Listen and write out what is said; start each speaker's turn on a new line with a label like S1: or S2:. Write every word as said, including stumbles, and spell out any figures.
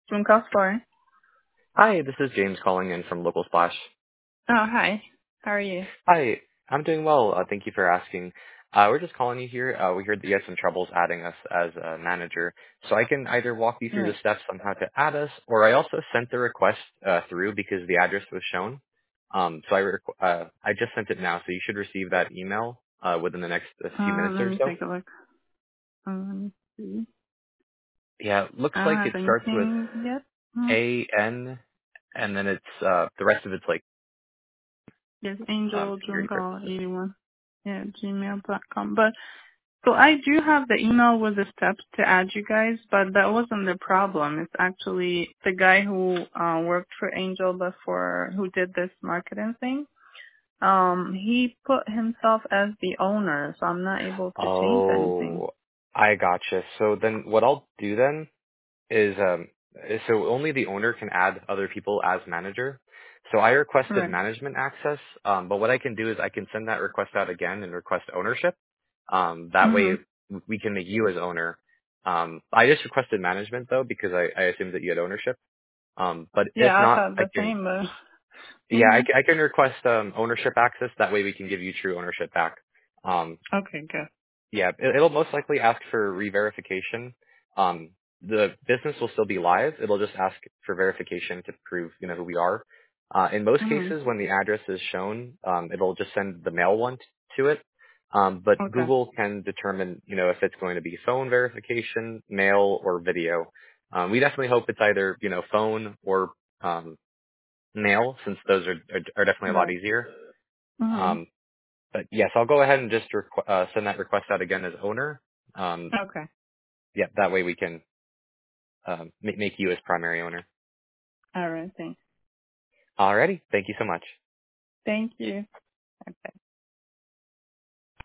S1: From Cosplay.
S2: Hi, this is James calling in from Local Splash.
S1: Oh, hi. How are you?
S2: Hi, I'm doing well. Uh, thank you for asking. Uh, we're just calling you here. Uh, we heard that you had some troubles adding us as a manager, so I can either walk you through
S1: Right.
S2: the steps on how to add us, or I also sent the request uh, through because the address was shown. Um, so I requ- uh, I just sent it now, so you should receive that email uh, within the next uh, few
S1: Uh,
S2: minutes
S1: let
S2: or
S1: me
S2: so.
S1: take a look. Um, let me see.
S2: Yeah, looks
S1: I don't
S2: like
S1: have
S2: it starts with
S1: anything yet. Hmm.
S2: A N, and then it's uh, the rest of it's like
S1: Yes,
S2: um,
S1: Angel
S2: security
S1: Junko
S2: purposes.
S1: eighty-one. Yeah, gmail dot com. But so I do have the email with the steps to add you guys, but that wasn't the problem. It's actually the guy who uh, worked for Angel before, who did this marketing thing. Um, he put himself as the owner, so I'm not able to change anything.
S2: Oh, I gotcha. So then what I'll do then is um is so only the owner can add other people as manager. So I requested
S1: Right.
S2: management access, um, but what I can do is I can send that request out again and request ownership. Um, that way
S1: Mhm.
S2: we can make you as owner. Um, I just requested management though because I, I assumed that you had ownership. Um, but if
S1: Yeah, I
S2: not,
S1: thought
S2: I
S1: the
S2: can
S1: same, but.
S2: yeah I,
S1: Mhm.
S2: ca- I can request um, ownership access. That way we can give you true ownership back. Um,
S1: Okay, good.
S2: yeah, it, it'll most likely ask for re-verification. Um, the business will still be live. It'll just ask for verification to prove, you know, who we are. Uh, in most
S1: Mhm.
S2: cases, when the address is shown, um, it'll just send the mail one t- to it. Um, but
S1: Okay.
S2: Google can determine, you know, if it's going to be phone verification, mail, or video. Um, we definitely hope it's either, you know, phone or um, mail, since those are, are, are definitely a lot
S1: Right.
S2: easier.
S1: Mhm.
S2: Um, but yes, I'll go ahead and just requ- uh, send that request out again as owner. Um,
S1: Okay.
S2: yeah, that way we can um, make, make you as primary owner.
S1: All right. Thanks.
S2: Alrighty, thank you so much.
S1: Thank you. Okay.